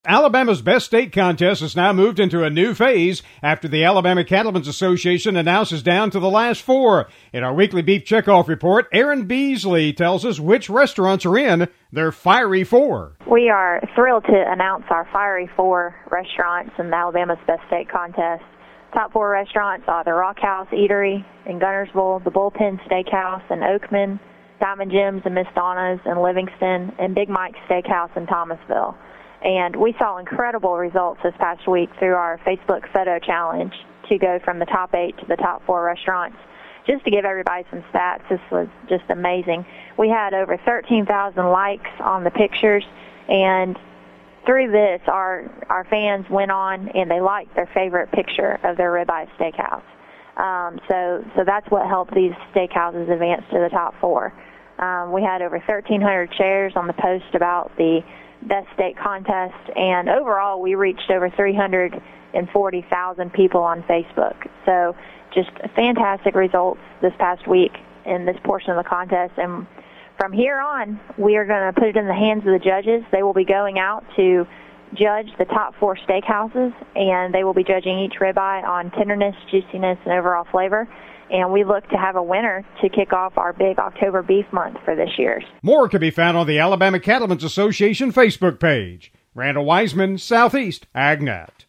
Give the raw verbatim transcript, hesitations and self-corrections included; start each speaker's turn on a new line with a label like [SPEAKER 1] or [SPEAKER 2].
[SPEAKER 1] Alabama's Best Steak Contest has now moved into a new phase after the Alabama Cattlemen's Association announces down to the last four. In our weekly beef checkoff report, Aaron Beasley tells us which restaurants are in their Fiery Four.
[SPEAKER 2] We are thrilled to announce our Fiery Four restaurants in the Alabama's Best Steak Contest. Top four restaurants are the Rock House Eatery in Guntersville, the Bullpen Steakhouse in Oakman, Diamond Jim's and Miss Donna's in Livingston, and Big Mike's Steakhouse in Thomasville. And we saw incredible results this past week through our Facebook Photo Challenge to go from the top eight to the top four restaurants. Just to give everybody some stats, this was just amazing. We had over thirteen thousand likes on the pictures, and through this, our our fans went on and they liked their favorite picture of their ribeye steakhouse. Um, so, so that's what helped these steakhouses advance to the top four. Um, we had over thirteen hundred shares on the post about the Best Steak Contest, and overall we reached over three hundred forty thousand people on Facebook. So just fantastic results this past week in this portion of the contest. And from here on, we are going to put it in the hands of the judges. They will be going out to judge the top four steakhouses, and they will be judging each ribeye on tenderness, juiciness, and overall flavor. And we look to have a winner to kick off our big October beef month for this year.
[SPEAKER 1] More can be found on the Alabama Cattlemen's Association Facebook page. Randall Wiseman, Southeast AgNet.